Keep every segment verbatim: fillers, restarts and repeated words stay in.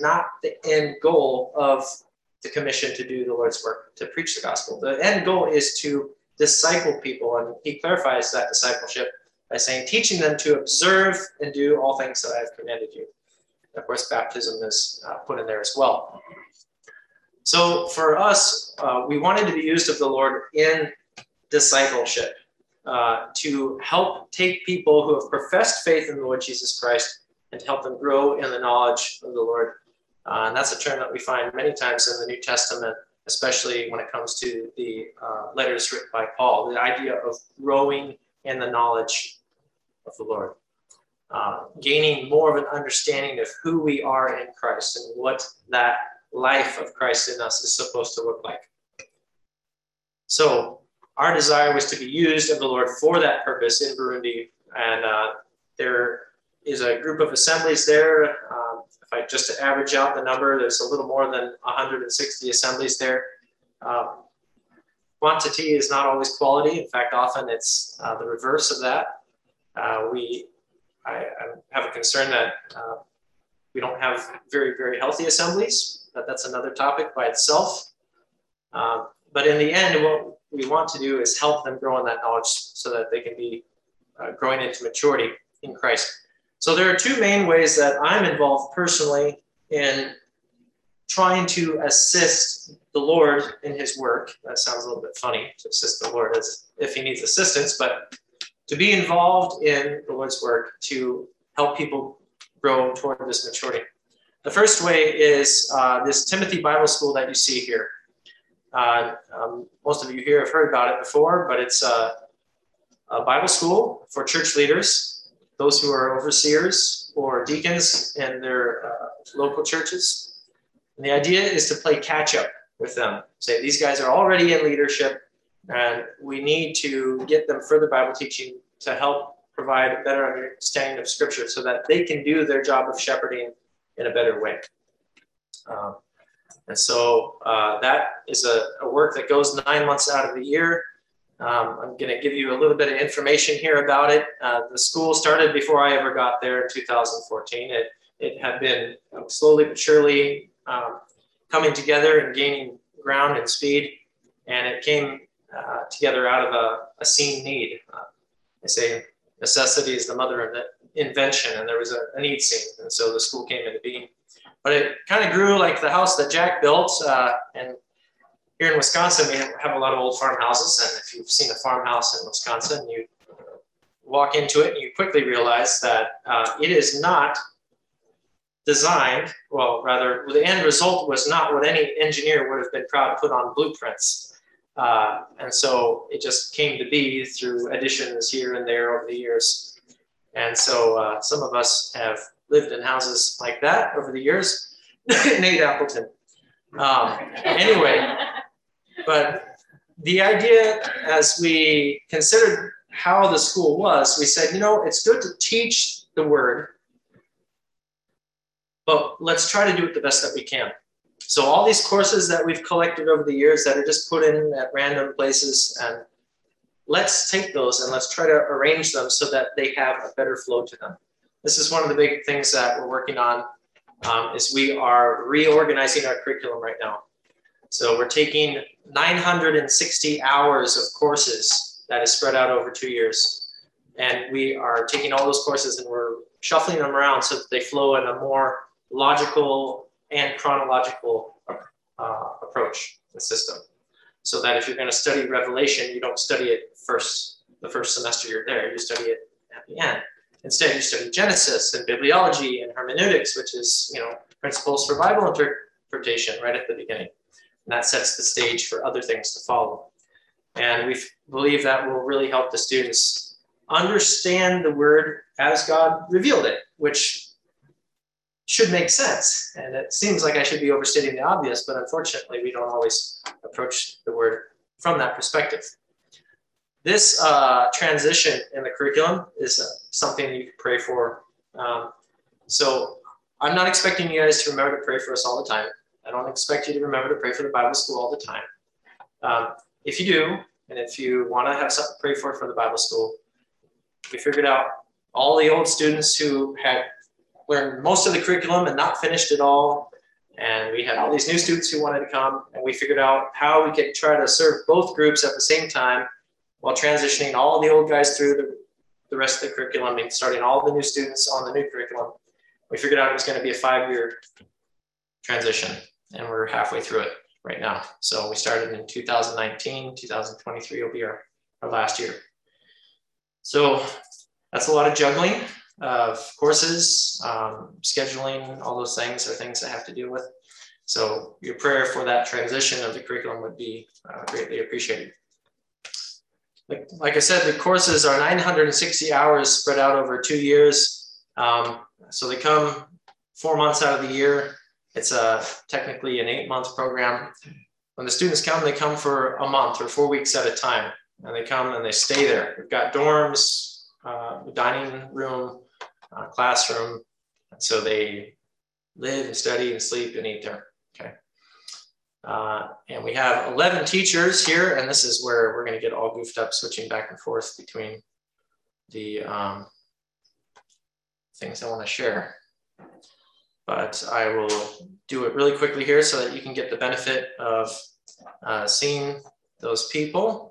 not the end goal of the commission to do the Lord's work, to preach the gospel. The end goal is to disciple people, and he clarifies that discipleship by saying, teaching them to observe and do all things that I have commanded you. And of course, baptism is uh, put in there as well. So for us, uh, we wanted to be used of the Lord in discipleship uh, to help take people who have professed faith in the Lord Jesus Christ and to help them grow in the knowledge of the Lord. Uh, and that's a term that we find many times in the New Testament, especially when it comes to the uh, letters written by Paul, the idea of growing in the knowledge of the Lord, uh, gaining more of an understanding of who we are in Christ and what that life of Christ in us is supposed to look like. So our desire was to be used of the Lord for that purpose in Burundi, and uh, there is a group of assemblies there. Um, if I just to average out the number, there's a little more than one hundred sixty assemblies there. Um, quantity is not always quality. In fact, often it's uh, the reverse of that. Uh, we, I, I have a concern that uh, we don't have very, very healthy assemblies, but that's another topic by itself. Um, but in the end, what we want to do is help them grow in that knowledge so that they can be uh, growing into maturity in Christ. So there are two main ways that I'm involved personally in trying to assist the Lord in his work. That sounds a little bit funny, to assist the Lord as if he needs assistance, but to be involved in the Lord's work to help people grow toward this maturity. The first way is uh, this Timothy Bible School that you see here. Uh, um, most of you here have heard about it before, but it's a, a Bible school for church leaders, those who are overseers or deacons in their uh, local churches. And the idea is to play catch up with them. Say, these guys are already in leadership, and we need to get them further Bible teaching to help provide a better understanding of Scripture so that they can do their job of shepherding in a better way. Um, and so uh, that is a, a work that goes nine months out of the year. Um, I'm going to give you a little bit of information here about it. Uh, the school started before I ever got there in two thousand fourteen. It, it had been slowly but surely um, coming together and gaining ground and speed. And it came uh, together out of a, a seen need. Uh, I say necessity is the mother of invention, and there was a, a need seen. And so the school came into being. But it kind of grew like the house that Jack built. Uh, and here in Wisconsin, we have a lot of old farmhouses. And if you've seen a farmhouse in Wisconsin, you walk into it and you quickly realize that uh, it is not designed, well, rather, the end result was not what any engineer would have been proud to put on blueprints. Uh, and so it just came to be through additions here and there over the years. And so uh, some of us have lived in houses like that over the years. Nate Appleton. Um, anyway, but the idea as we considered how the school was, we said, you know, it's good to teach the word, but let's try to do it the best that we can. So all these courses that we've collected over the years that are just put in at random places, and let's take those and let's try to arrange them so that they have a better flow to them. This is one of the big things that we're working on, um, is we are reorganizing our curriculum right now. So we're taking nine hundred sixty hours of courses that is spread out over two years. And we are taking all those courses and we're shuffling them around so that they flow in a more logical and chronological uh, approach to the system. So that if you're going to study Revelation, you don't study it first, the first semester you're there, you study it at the end. Instead, you study Genesis and bibliology and hermeneutics, which is, you know, principles for Bible interpretation right at the beginning. And that sets the stage for other things to follow. And we believe that will really help the students understand the word as God revealed it, which should make sense. And it seems like I should be overstating the obvious, but unfortunately, we don't always approach the word from that perspective. This uh, transition in the curriculum is uh, something you can pray for. Um, so I'm not expecting you guys to remember to pray for us all the time. I don't expect you to remember to pray for the Bible school all the time. Um, if you do, and if you want to have something to pray for for the Bible school, we figured out all the old students who had learned most of the curriculum and not finished it all. And we had all these new students who wanted to come, and we figured out how we could try to serve both groups at the same time while transitioning all the old guys through the, the rest of the curriculum and starting all the new students on the new curriculum. We figured out it was going to be a five-year transition, and we're halfway through it right now. So we started in two thousand nineteen, two thousand twenty-three will be our, our last year. So that's a lot of juggling of courses, um, scheduling, all those things are things I have to deal with. So your prayer for that transition of the curriculum would be uh, greatly appreciated. Like, like I said, the courses are nine hundred sixty hours spread out over two years. Um, so they come four months out of the year. It's a, technically an eight month program. When the students come, they come for a month or four weeks at a time. And they come and they stay there. We've got dorms, uh, dining room, uh, classroom. And so they live and study and sleep and eat there. Okay. Uh, and we have eleven teachers here. And this is where we're going to get all goofed up, switching back and forth between the um, things I want to share. But I will do it really quickly here so that you can get the benefit of uh, seeing those people.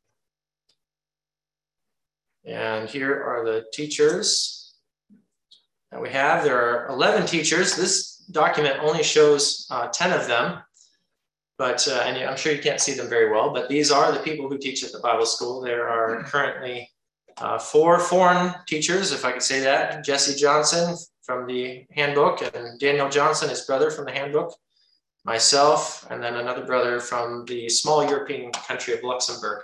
And here are the teachers that we have. There are eleven teachers. This document only shows uh, ten of them, but uh, and I'm sure you can't see them very well, but these are the people who teach at the Bible school. There are currently uh, four foreign teachers, if I could say that. Jesse Johnson from the handbook, and Daniel Johnson, his brother, from the handbook, myself, and then another brother from the small European country of Luxembourg.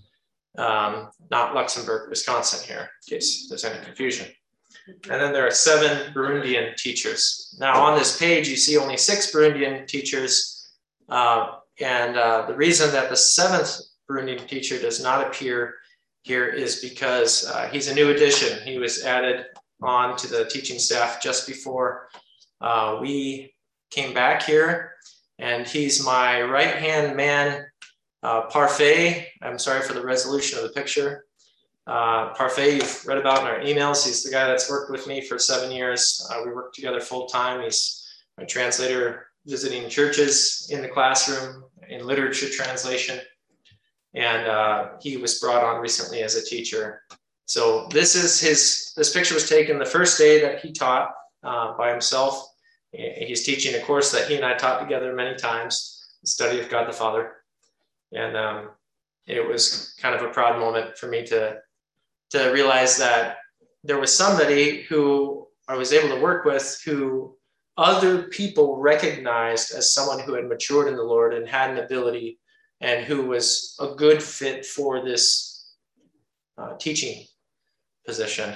Um, not Luxembourg, Wisconsin here, in case there's any confusion. And then there are seven Burundian teachers. Now on this page, you see only six Burundian teachers. Uh, and uh, the reason that the seventh Burundian teacher does not appear here is because uh, he's a new addition. He was added on to the teaching staff just before uh, we came back here. And he's my right-hand man, Uh, Parfait. I'm sorry for the resolution of the picture. Uh, Parfait, you've read about in our emails. He's the guy that's worked with me for seven years. Uh, we work together full time. He's my translator, visiting churches in the classroom, in literature translation. And uh, he was brought on recently as a teacher. So this is his, this picture was taken the first day that he taught uh, by himself. He's teaching a course that he and I taught together many times, the study of God the Father. And um, it was kind of a proud moment for me to, to realize that there was somebody who I was able to work with who other people recognized as someone who had matured in the Lord and had an ability and who was a good fit for this uh, teaching position.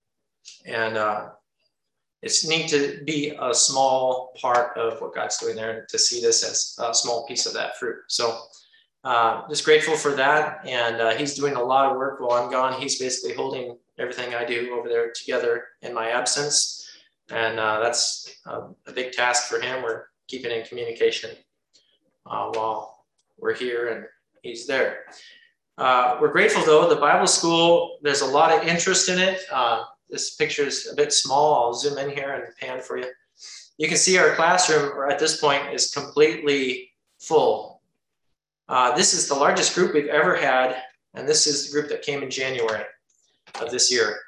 And uh, it's neat to be a small part of what God's doing there and to see this as a small piece of that fruit. So Uh, just grateful for that, and uh, he's doing a lot of work while I'm gone. He's basically holding everything I do over there together in my absence, and uh, that's uh, a big task for him. We're keeping in communication uh, while we're here and he's there. Uh, we're grateful, though. The Bible school, there's a lot of interest in it. Uh, this picture is a bit small. I'll zoom in here and pan for you. You can see our classroom at this point is completely full. Uh, this is the largest group we've ever had, and this is the group that came in January of this year.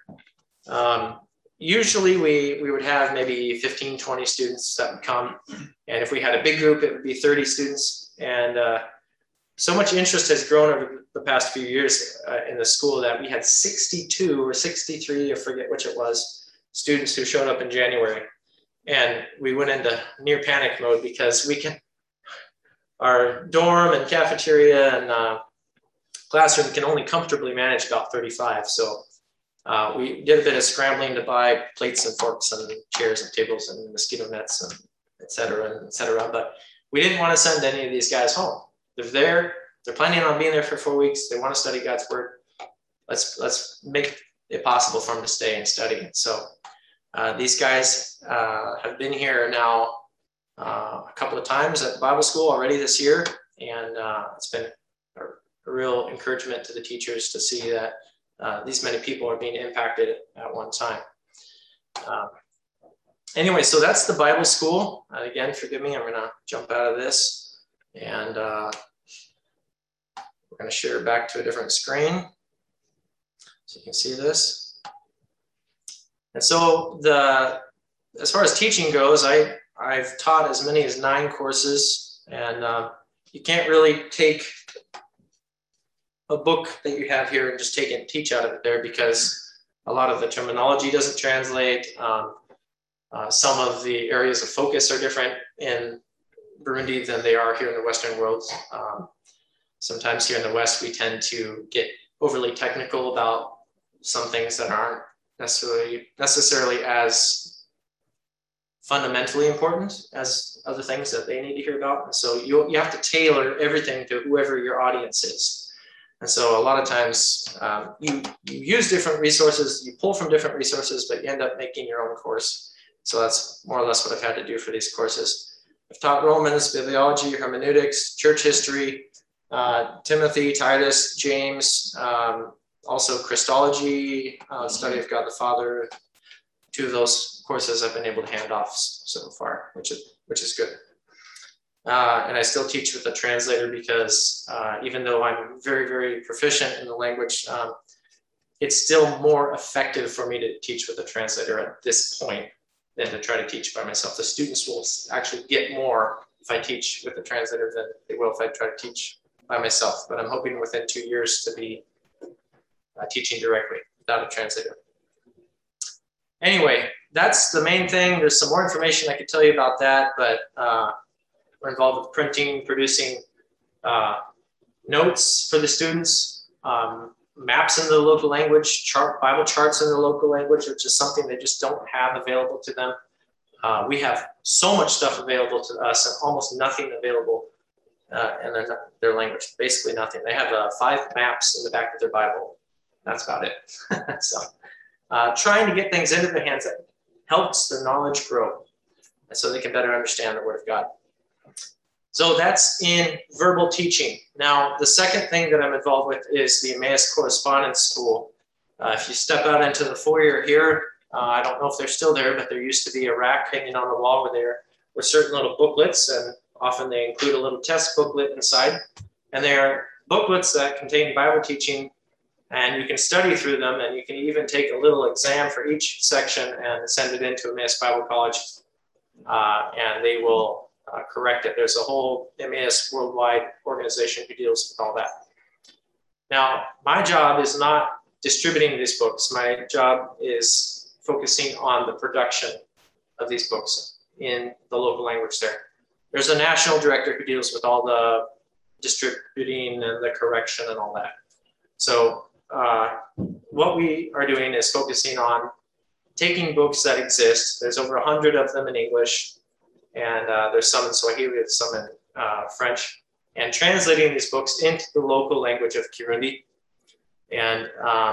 Um, usually we, we would have maybe fifteen, twenty students that would come, and if we had a big group, it would be thirty students. And uh, so much interest has grown over the past few years uh, in the school that we had sixty-two or sixty-three, I forget which it was, students who showed up in January. And we went into near panic mode because we can, our dorm and cafeteria and uh, classroom can only comfortably manage about thirty-five. So uh, we did a bit of scrambling to buy plates and forks and chairs and tables and mosquito nets and et cetera, and et cetera. But we didn't want to send any of these guys home. They're there. They're planning on being there for four weeks. They want to study God's word. Let's, let's make it possible for them to stay and study. So uh, these guys uh, have been here now Uh, a couple of times at the Bible school already this year, and uh, it's been a, a real encouragement to the teachers to see that uh, these many people are being impacted at one time. Um, anyway, so that's the Bible school. Uh, again, forgive me, I'm going to jump out of this, and uh, we're going to share back to a different screen so you can see this. And so the as far as teaching goes, I, I've taught as many as nine courses, and uh, you can't really take a book that you have here and just take and teach out of it there, because a lot of the terminology doesn't translate. Um, uh, some of the areas of focus are different in Burundi than they are here in the Western world. Um, sometimes here in the West, we tend to get overly technical about some things that aren't necessarily necessarily as fundamentally important as other things that they need to hear about. And so you, you have to tailor everything to whoever your audience is. And so a lot of times um, you, you use different resources, you pull from different resources, but you end up making your own course. So that's more or less what I've had to do for these courses. I've taught Romans, bibliology, hermeneutics, church history, uh, Timothy, Titus, James, um, also Christology, uh, study of God the Father. Two of those courses I've been able to hand off so far, which is, which is good. Uh, and I still teach with a translator because uh, even though I'm very, very proficient in the language, um, it's still more effective for me to teach with a translator at this point than to try to teach by myself. The students will actually get more if I teach with a translator than they will if I try to teach by myself. But I'm hoping within two years to be uh, teaching directly without a translator. Anyway, that's the main thing. There's some more information I could tell you about that, but uh, we're involved with printing, producing uh, notes for the students, um, maps in the local language, chart, Bible charts in the local language, which is something they just don't have available to them. Uh, we have so much stuff available to us and almost nothing available uh, in their, their language, basically nothing. They have uh, five maps in the back of their Bible. That's about it. So uh, trying to get things into their hands that helps their knowledge grow and so they can better understand the Word of God. So that's in verbal teaching. Now, the second thing that I'm involved with is the Emmaus Correspondence School. Uh, if you step out into the foyer here, uh, I don't know if they're still there, but there used to be a rack hanging on the wall where there were certain little booklets, and often they include a little test booklet inside. And they're booklets that contain Bible teaching, and you can study through them, and you can even take a little exam for each section and send it into Emmaus Bible College, uh, and they will Uh, correct it. There's a whole Emmaus worldwide organization who deals with all that. Now, my job is not distributing these books. My job is focusing on the production of these books in the local language there. There's a national director who deals with all the distributing and the correction and all that. So uh, what we are doing is focusing on taking books that exist. There's over a hundred of them in English, and uh, there's some in Swahili, there's some in uh, French, and translating these books into the local language of Kirundi, and um,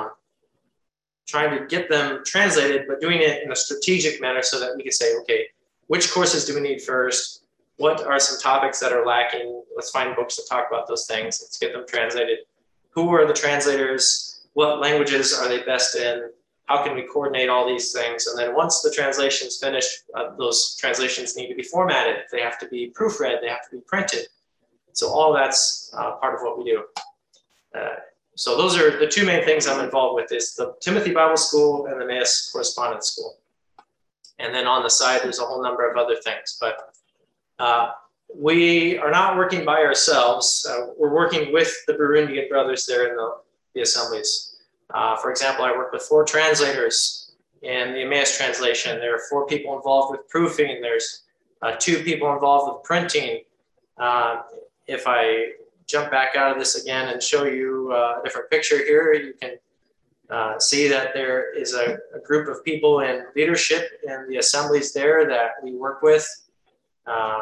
trying to get them translated, but doing it in a strategic manner so that we can say, okay, which courses do we need first? What are some topics that are lacking? Let's find books that talk about those things. Let's get them translated. Who are the translators? What languages are they best in? How can we coordinate all these things? And then once the translation's finished, uh, those translations need to be formatted. They have to be proofread. They have to be printed. So all that's uh, part of what we do. Uh, so those are the two main things I'm involved with, is the Timothy Bible School and the Emmaus Correspondence School. And then on the side, there's a whole number of other things. But uh, we are not working by ourselves. Uh, we're working with the Burundian brothers there in the, the assemblies. Uh, for example, I work with four translators in the Emmaus translation. There are four people involved with proofing. There's uh, two people involved with printing. Uh, if I jump back out of this again and show you uh, a different picture here, you can uh, see that there is a, a group of people in leadership in the assemblies there that we work with. Um,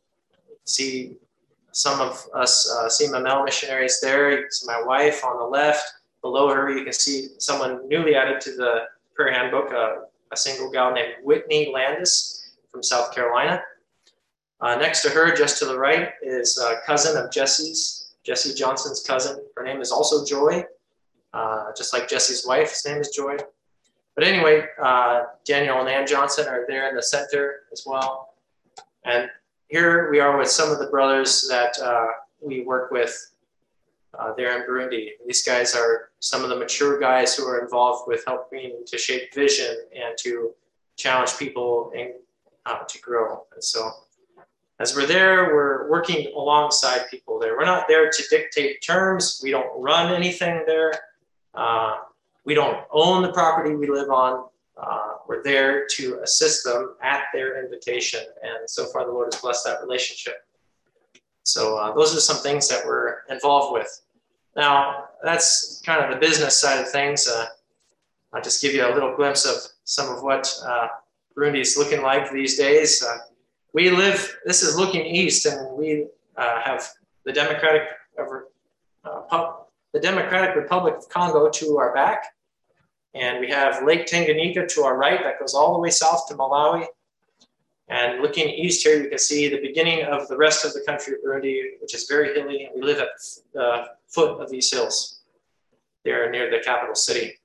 see some of us uh, C M L missionaries there. It's my wife on the left. Below her, you can see someone newly added to the prayer handbook, uh, a single gal named Whitney Landis from South Carolina. Uh, next to her, just to the right, is a cousin of Jesse's, Jesse Johnson's cousin. Her name is also Joy, uh, just like Jesse's wife. His name is Joy. But anyway, uh, Daniel and Ann Johnson are there in the center as well. And here we are with some of the brothers that uh, we work with uh, there in Burundi. These guys are some of the mature guys who are involved with helping to shape vision and to challenge people and uh, to grow. And so as we're there, we're working alongside people there. We're not there to dictate terms. We don't run anything there. Uh, we don't own the property we live on. Uh, we're there to assist them at their invitation. And so far, the Lord has blessed that relationship. So uh, those are some things that we're involved with. Now, that's kind of the business side of things. Uh, I'll just give you a little glimpse of some of what uh, Burundi is looking like these days. Uh, we live, this is looking east, and we uh, have the Democratic, uh, Pub, the Democratic Republic of Congo to our back. And we have Lake Tanganyika to our right that goes all the way south to Malawi. And looking east here, you can see the beginning of the rest of the country of Burundi, which is very hilly. And we live at the foot of these hills there near the capital city.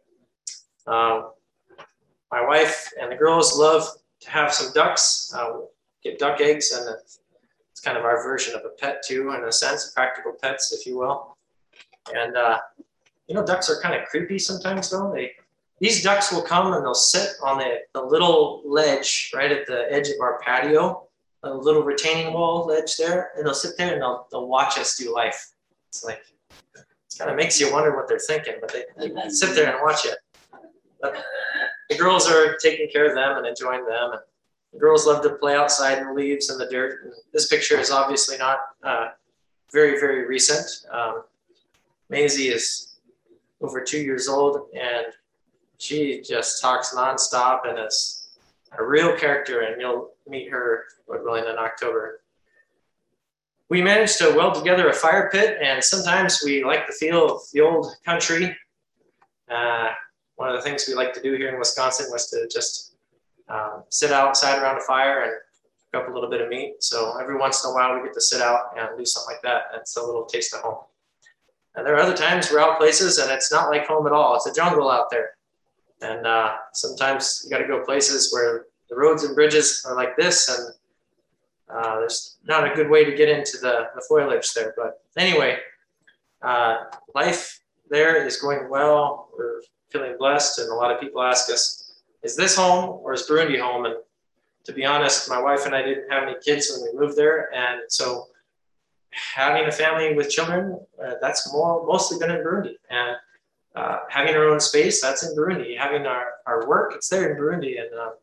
Um, my wife and the girls love to have some ducks, uh, get duck eggs, and it's kind of our version of a pet too, in a sense, practical pets, if you will. And uh, you know, ducks are kind of creepy sometimes, though. They, these ducks will come and they'll sit on the, the little ledge right at the edge of our patio, a little retaining wall ledge there, and they'll sit there and they'll, they'll watch us do life. It's like, it kind of makes you wonder what they're thinking, but they, they sit there and watch it. But the girls are taking care of them and enjoying them. And the girls love to play outside in the leaves and the dirt. And this picture is obviously not uh, very, very recent. Um, Maisie is over two years old, and she just talks nonstop and is a real character, and you'll meet her, Lord willing, in October. We managed to weld together a fire pit, and sometimes we like the feel of the old country. Uh, one of the things we like to do here in Wisconsin was to just um, sit outside around a fire and cook up a little bit of meat. So every once in a while we get to sit out and do something like that. It's a little taste of home. And there are other times we're out places and it's not like home at all. It's a jungle out there. And uh, sometimes you got to go places where the roads and bridges are like this, and uh, there's not a good way to get into the, the foliage there. But anyway, uh, life there is going well. We're feeling blessed, and a lot of people ask us, is this home or is Burundi home? And to be honest, my wife and I didn't have any kids when we moved there, and so having a family with children, uh, that's more mostly been in Burundi. And uh, having our own space, that's in Burundi. Having our, our work, it's there in Burundi. And uh,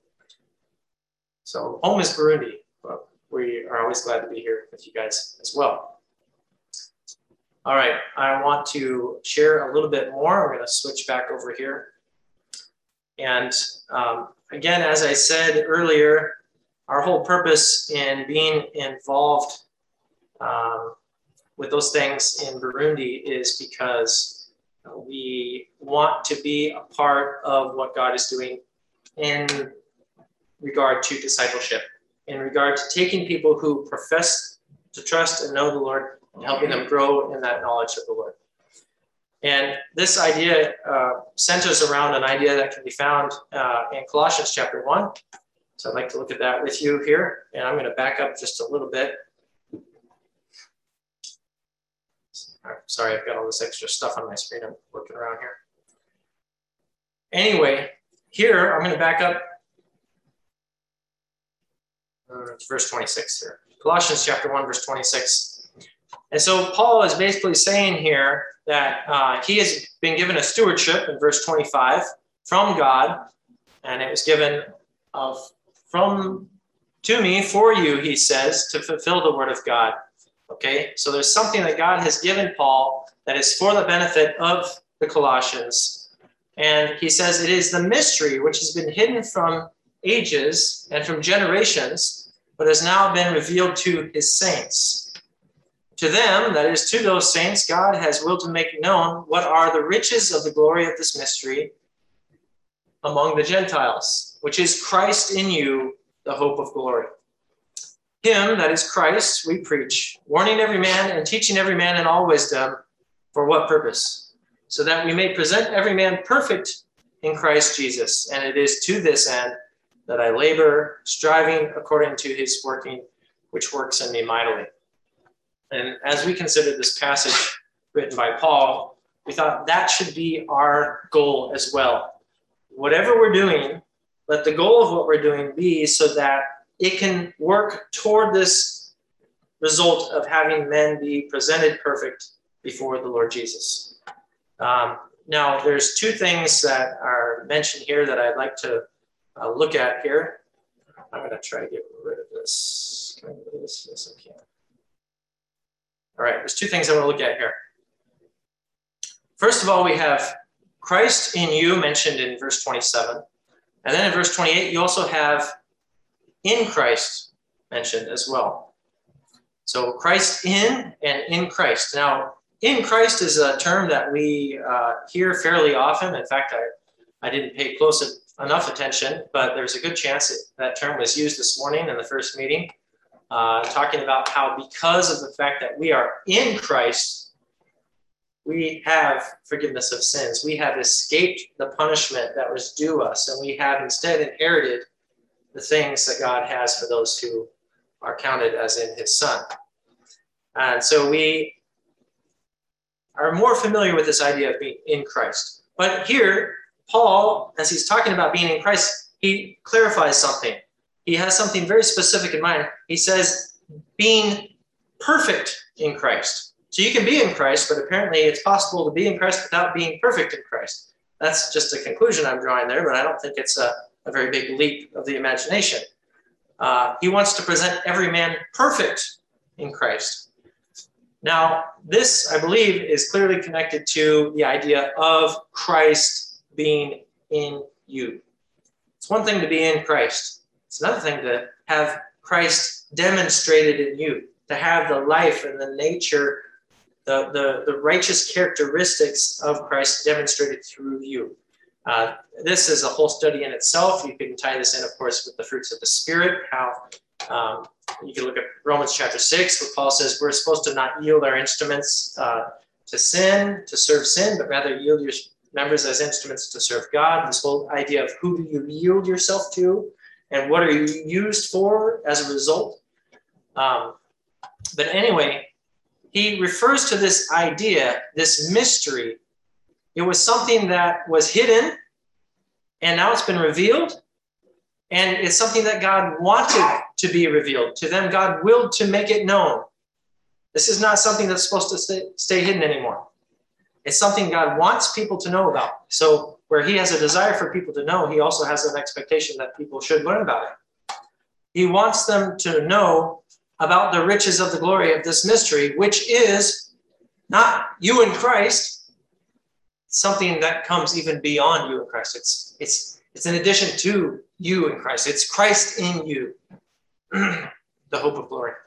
so home is Burundi, but we are always glad to be here with you guys as well. All right, I want to share a little bit more. I'm going to switch back over here. And um, again, as I said earlier, our whole purpose in being involved Um, with those things in Burundi is because we want to be a part of what God is doing in regard to discipleship, in regard to taking people who profess to trust and know the Lord and helping them grow in that knowledge of the Lord. And this idea uh, centers around an idea that can be found uh, in Colossians chapter one. So I'd like to look at that with you here. And I'm going to back up just a little bit. Sorry, I've got all this extra stuff on my screen. I'm working around here. Anyway, here, I'm going to back up uh, to verse twenty-six here. Colossians chapter one, verse twenty-six. And so Paul is basically saying here that uh, he has been given a stewardship in verse twenty-five from God, and it was given of from to me for you, he says, to fulfill the word of God. Okay, so there's something that God has given Paul that is for the benefit of the Colossians. And he says it is the mystery which has been hidden from ages and from generations, but has now been revealed to his saints. To them, that is to those saints, God has willed to make known what are the riches of the glory of this mystery among the Gentiles, which is Christ in you, the hope of glory. Him, that is Christ, we preach, warning every man and teaching every man in all wisdom. For what purpose? So that we may present every man perfect in Christ Jesus, and it is to this end that I labor, striving according to his working, which works in me mightily. And as we consider this passage written by Paul, we thought that should be our goal as well. Whatever we're doing, let the goal of what we're doing be so that it can work toward this result of having men be presented perfect before the Lord Jesus. Um, now, there's two things that are mentioned here that I'd like to uh, look at here. I'm going to try to get rid of this. Can I get rid of this? Yes, I can. All right, there's two things I want to look at here. First of all, we have Christ in you mentioned in verse twenty-seven. And then in verse twenty-eight, you also have in Christ mentioned as well. So Christ in and in Christ. Now, in Christ is a term that we uh, hear fairly often. In fact, I, I didn't pay close enough attention, but there's a good chance that, that term was used this morning in the first meeting, uh, talking about how because of the fact that we are in Christ, we have forgiveness of sins. We have escaped the punishment that was due us, and we have instead inherited the things that God has for those who are counted as in his Son. And so we are more familiar with this idea of being in Christ. But here, Paul, as he's talking about being in Christ, he clarifies something. He has something very specific in mind. He says, being perfect in Christ. So you can be in Christ, but apparently it's possible to be in Christ without being perfect in Christ. That's just a conclusion I'm drawing there, but I don't think it's a, a very big leap of the imagination. Uh, he wants to present every man perfect in Christ. Now, this, I believe, is clearly connected to the idea of Christ being in you. It's one thing to be in Christ. It's another thing to have Christ demonstrated in you, to have the life and the nature, the, the, the righteous characteristics of Christ demonstrated through you. Uh, this is a whole study in itself. You can tie this in, of course, with the fruits of the Spirit, how um, you can look at Romans chapter six, where Paul says we're supposed to not yield our instruments uh, to sin, to serve sin, but rather yield your members as instruments to serve God. This whole idea of who do you yield yourself to and what are you used for as a result. Um, but anyway, he refers to this idea, this mystery. It was something that was hidden, and now it's been revealed. And it's something that God wanted to be revealed. To them, God willed to make it known. This is not something that's supposed to stay, stay hidden anymore. It's something God wants people to know about. So where he has a desire for people to know, he also has an expectation that people should learn about it. He wants them to know about the riches of the glory of this mystery, which is not you in Christ, something that comes even beyond you in Christ. It's, it's, it's in addition to you in Christ. It's Christ in you, the hope of glory.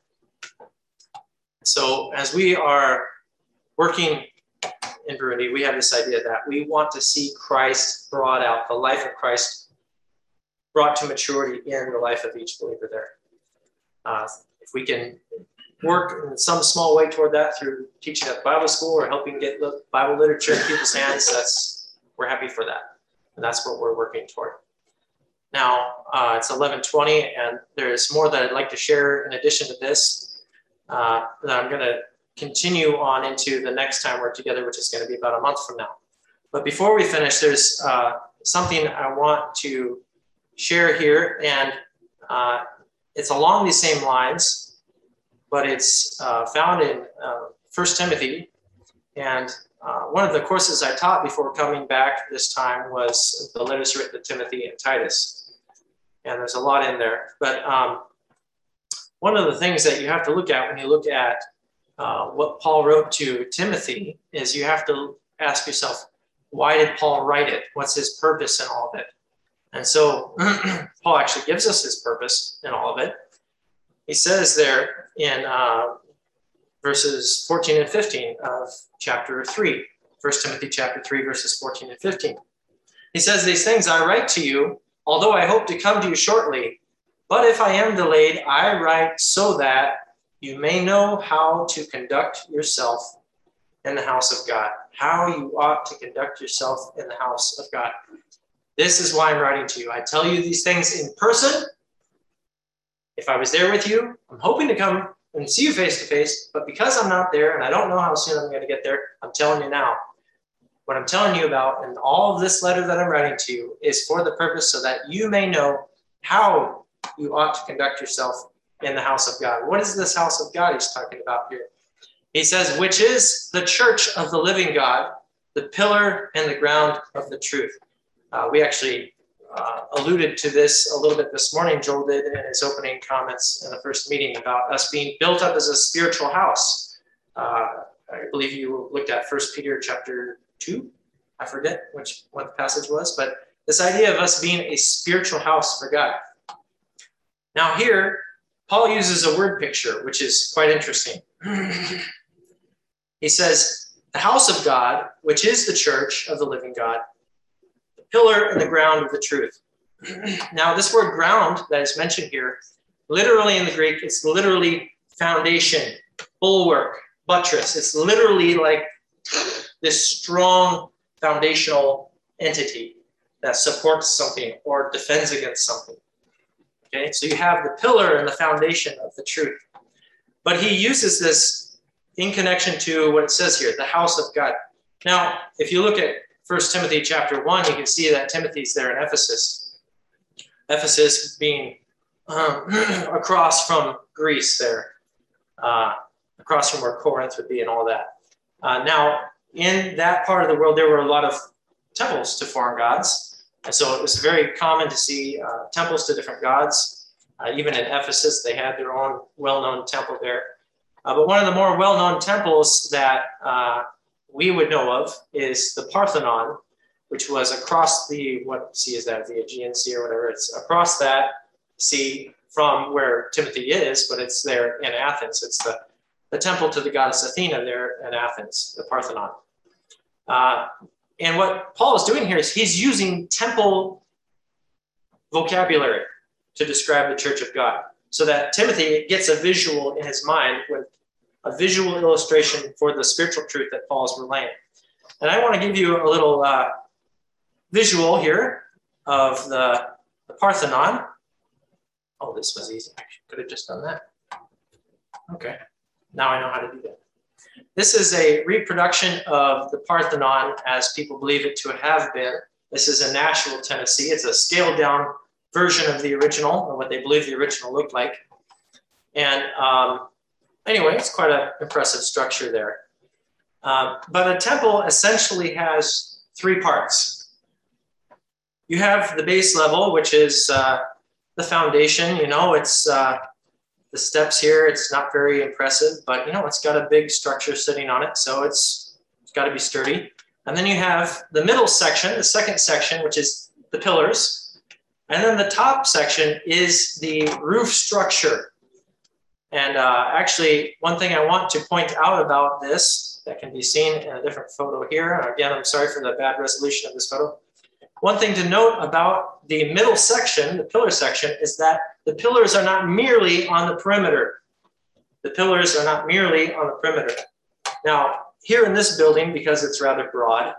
So as we are working in Burundi, we have this idea that we want to see Christ brought out, the life of Christ brought to maturity in the life of each believer there. Uh, if we can work in some small way toward that through teaching at Bible school or helping get Bible literature in people's hands, that's we're happy for that. And that's what we're working toward. Now, uh, it's eleven twenty, and there's more that I'd like to share in addition to this uh, that I'm going to continue on into the next time we're together, which is going to be about a month from now. But before we finish, there's uh, something I want to share here, and uh, it's along these same lines, but it's uh, found in uh, First Timothy, and uh, one of the courses I taught before coming back this time was the letters written to Timothy and Titus. And there's a lot in there. But um, one of the things that you have to look at when you look at uh, what Paul wrote to Timothy is you have to ask yourself, why did Paul write it? What's his purpose in all of it? And so Paul actually gives us his purpose in all of it. He says there in uh, verses fourteen and fifteen of chapter three, First Timothy chapter three, verses fourteen and fifteen. He says, these things I write to you, although I hope to come to you shortly, but if I am delayed, I write so that you may know how to conduct yourself in the house of God, how you ought to conduct yourself in the house of God. This is why I'm writing to you. I tell you these things in person. If I was there with you, I'm hoping to come and see you face to face, but because I'm not there and I don't know how soon I'm going to get there, I'm telling you now. What I'm telling you about and all of this letter that I'm writing to you is for the purpose so that you may know how you ought to conduct yourself in the house of God. What is this house of God he's talking about here? He says, which is the church of the living God, the pillar and the ground of the truth. Uh, we actually uh, alluded to this a little bit this morning. Joel did in his opening comments in the first meeting about us being built up as a spiritual house. Uh, I believe you looked at First Peter chapter two. I forget which what the passage was, but this idea of us being a spiritual house for God. Now here, Paul uses a word picture, which is quite interesting. He says, the house of God, which is the church of the living God, the pillar and the ground of the truth. Now, this word ground that is mentioned here, literally in the Greek, it's literally foundation, bulwark, buttress. It's literally like this strong foundational entity that supports something or defends against something. Okay, so you have the pillar and the foundation of the truth. But he uses this in connection to what it says here, the house of God. Now, if you look at First Timothy chapter one, you can see that Timothy's there in Ephesus. Ephesus being um, across from Greece there, uh, across from where Corinth would be and all that. Uh, now, in that part of the world, there were a lot of temples to foreign gods. And so it was very common to see uh, temples to different gods. Uh, even in Ephesus, they had their own well-known temple there. Uh, but one of the more well-known temples that uh, we would know of is the Parthenon, which was across the, what sea is that, the Aegean Sea or whatever. It's across that sea from where Timothy is, but it's there in Athens. It's the, the temple to the goddess Athena there in Athens, the Parthenon. Uh, and what Paul is doing here is he's using temple vocabulary to describe the church of God, so that Timothy gets a visual in his mind with a visual illustration for the spiritual truth that Paul is relaying. And I want to give you a little uh, visual here of the, the Parthenon. Oh, this was easy. I could have just done that. Okay, now I know how to do that. This is a reproduction of the Parthenon as people believe it to have been. This is in Nashville, Tennessee. It's a scaled down version of the original, or what they believe the original looked like. And um, anyway, it's quite an impressive structure there. Um, but a temple essentially has three parts. You have the base level, which is uh, the foundation. You know, it's uh, the steps here. It's not very impressive, but you know, it's got a big structure sitting on it, so it's it's got to be sturdy. And then you have the middle section, the second section, which is the pillars. And then the top section is the roof structure. And uh, actually, one thing I want to point out about this that can be seen in a different photo here. Again, I'm sorry for the bad resolution of this photo. One thing to note about the middle section, the pillar section, is that the pillars are not merely on the perimeter. The pillars are not merely on the perimeter. Now, here in this building, because it's rather broad,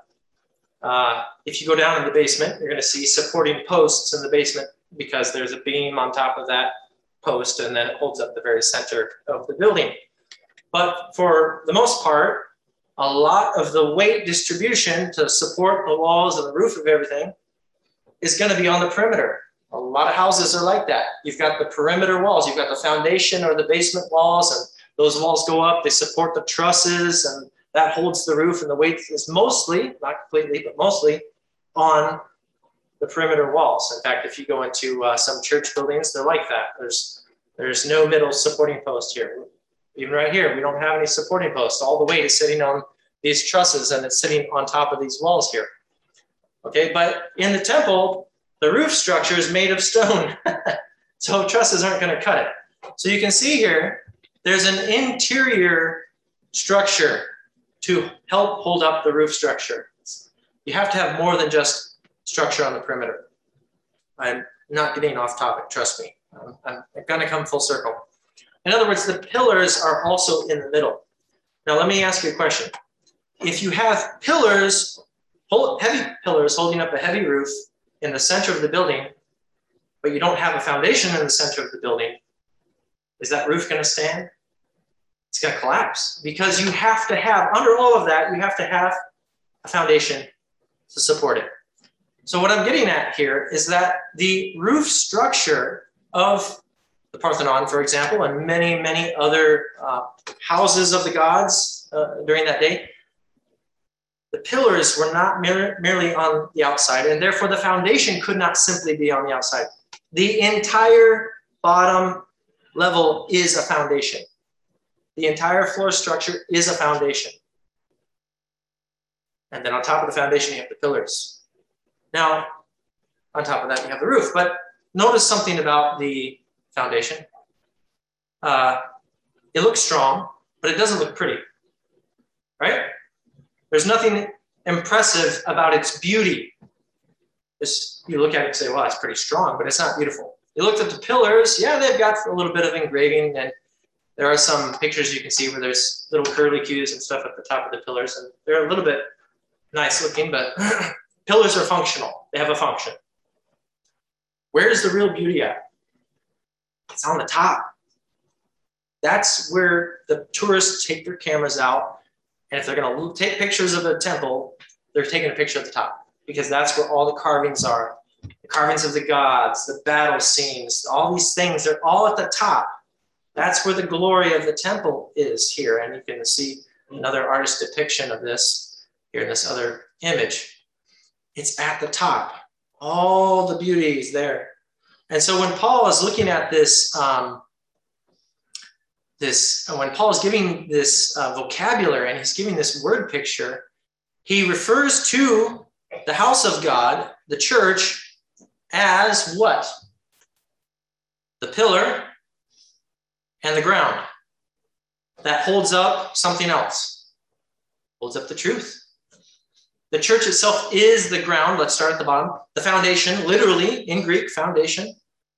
uh, if you go down in the basement, you're going to see supporting posts in the basement because there's a beam on top of that post, and then it holds up the very center of the building. But for the most part, a lot of the weight distribution to support the walls and the roof of everything is going to be on the perimeter. A lot of houses are like that. You've got the perimeter walls, you've got the foundation or the basement walls, and those walls go up, they support the trusses, and that holds the roof, and the weight is mostly, not completely, but mostly on the perimeter walls. In fact, if you go into uh, some church buildings, they're like that. There's, there's no middle supporting post here. Even right here, we don't have any supporting posts. All the weight is sitting on these trusses, and it's sitting on top of these walls here. Okay, but in the temple, the roof structure is made of stone. So trusses aren't going to cut it. So you can see here, there's an interior structure to help hold up the roof structure. You have to have more than just structure on the perimeter. I'm not getting off topic, trust me. I'm, I'm going to come full circle. In other words, the pillars are also in the middle. Now, let me ask you a question. If you have pillars, heavy pillars holding up a heavy roof, in the center of the building, but you don't have a foundation in the center of the building, is that roof going to stand? It's going to collapse, because you have to have, under all of that, you have to have a foundation to support it. So what I'm getting at here is that the roof structure of the Parthenon, for example, and many, many other uh, houses of the gods uh, during that day, the pillars were not mere, merely on the outside, and therefore the foundation could not simply be on the outside. The entire bottom level is a foundation. The entire floor structure is a foundation. And then on top of the foundation, you have the pillars. Now, on top of that, you have the roof. But notice something about the foundation. Uh, it looks strong, but it doesn't look pretty, right? There's nothing impressive about its beauty. It's, you look at it and say, well, it's pretty strong, but it's not beautiful. You look at the pillars, yeah, they've got a little bit of engraving, and there are some pictures you can see where there's little curly cues and stuff at the top of the pillars, and they're a little bit nice looking, but pillars are functional. They have a function. Where's the real beauty at? It's on the top. That's where the tourists take their cameras out, and if they're going to take pictures of a temple, they're taking a picture at the top, because that's where all the carvings are. The carvings of the gods, the battle scenes, all these things, they're all at the top. That's where the glory of the temple is here. And you can see another artist's depiction of this here in this other image. It's at the top. All the beauty is there. And so when Paul is looking at this, um, this when Paul is giving this uh, vocabulary and he's giving this word picture, he refers to the house of God, the church, as what? The pillar and the ground that holds up something else, holds up the truth. The church itself is the ground. Let's start at the bottom. The foundation, literally in Greek, foundation,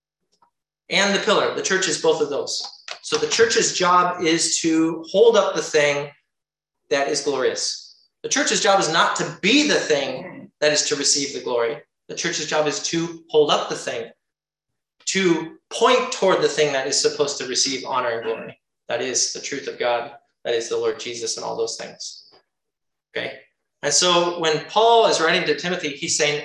and the pillar. The church is both of those. So the church's job is to hold up the thing that is glorious. The church's job is not to be the thing that is to receive the glory. The church's job is to hold up the thing, to point toward the thing that is supposed to receive honor and glory. That is the truth of God. That is the Lord Jesus and all those things. Okay? And so when Paul is writing to Timothy, he's saying,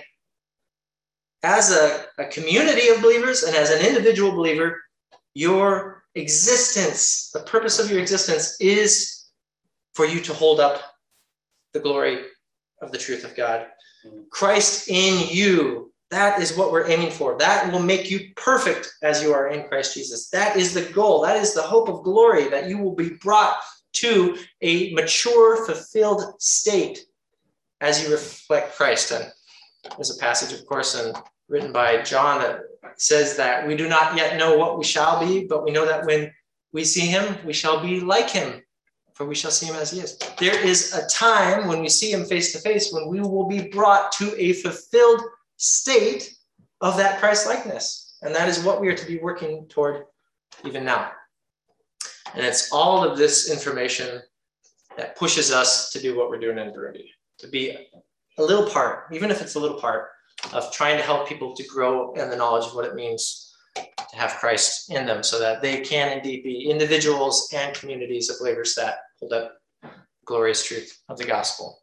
as a, a community of believers and as an individual believer, your existence, the purpose of your existence is for you to hold up the glory of the truth of God. Christ in you, that is what we're aiming for. That will make you perfect as you are in Christ Jesus. That is the goal. That is the hope of glory, that you will be brought to a mature, fulfilled state as you reflect Christ. And there's a passage, of course, and written by John that says that we do not yet know what we shall be, but we know that when we see him, we shall be like him, for we shall see him as he is. There is a time when we see him face to face when we will be brought to a fulfilled state of that Christ-likeness. And that is what we are to be working toward even now. And it's all of this information that pushes us to do what we're doing in Burundi, to be a little part, even if it's a little part, of trying to help people to grow in the knowledge of what it means to have Christ in them, so that they can indeed be individuals and communities of believers that hold up the glorious truth of the gospel.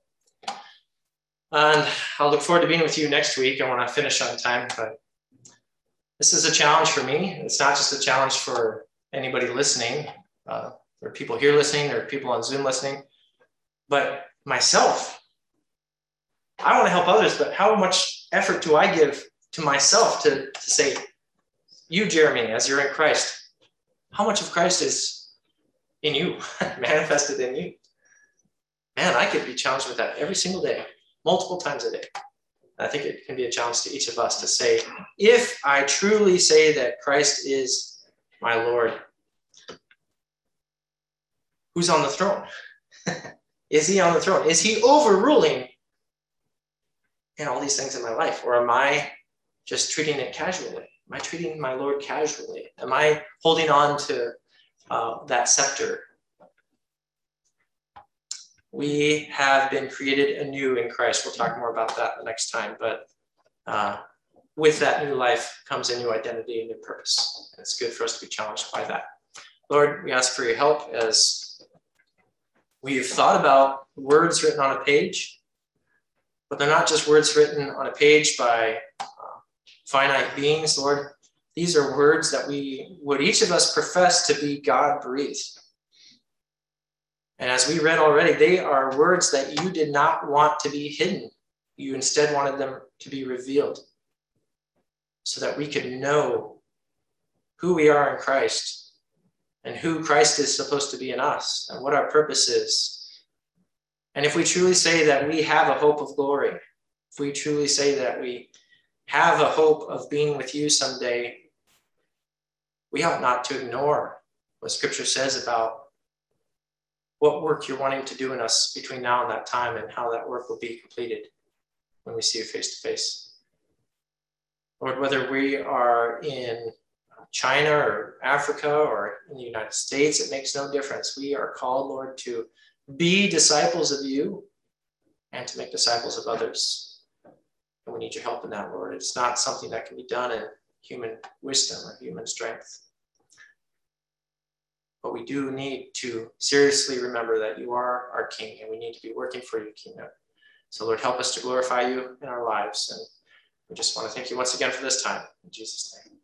And I'll look forward to being with you next week. I want to finish on time, but this is a challenge for me. It's not just a challenge for anybody listening. Uh, there are people here listening, there are people on Zoom listening, but myself. I want to help others, but how much effort do I give to myself to, to say, you, Jeremy, as you're in Christ, how much of Christ is in you, manifested in you? Man, I could be challenged with that every single day, multiple times a day. I think it can be a challenge to each of us to say, if I truly say that Christ is my Lord, who's on the throne? Is he on the throne? Is he overruling in all these things in my life? Or am I just treating it casually? Am I treating my Lord casually? Am I holding on to uh, that scepter? We have been created anew in Christ. We'll talk more about that the next time, but uh, with that new life comes a new identity, a new purpose. And it's good for us to be challenged by that. Lord, we ask for your help as we've thought about words written on a page, but they're not just words written on a page by uh, finite beings, Lord. These are words that we would each of us profess to be God-breathed. And as we read already, they are words that you did not want to be hidden. You instead wanted them to be revealed so that we could know who we are in Christ and who Christ is supposed to be in us and what our purpose is. And if we truly say that we have a hope of glory, if we truly say that we have a hope of being with you someday, we ought not to ignore what Scripture says about what work you're wanting to do in us between now and that time and how that work will be completed when we see you face to face. Lord, whether we are in China or Africa or in the United States, it makes no difference. We are called, Lord, to be disciples of you and to make disciples of others. And we need your help in that, Lord. It's not something that can be done in human wisdom or human strength. But we do need to seriously remember that you are our King and we need to be working for your kingdom. So Lord, help us to glorify you in our lives. And we just want to thank you once again for this time. In Jesus' name.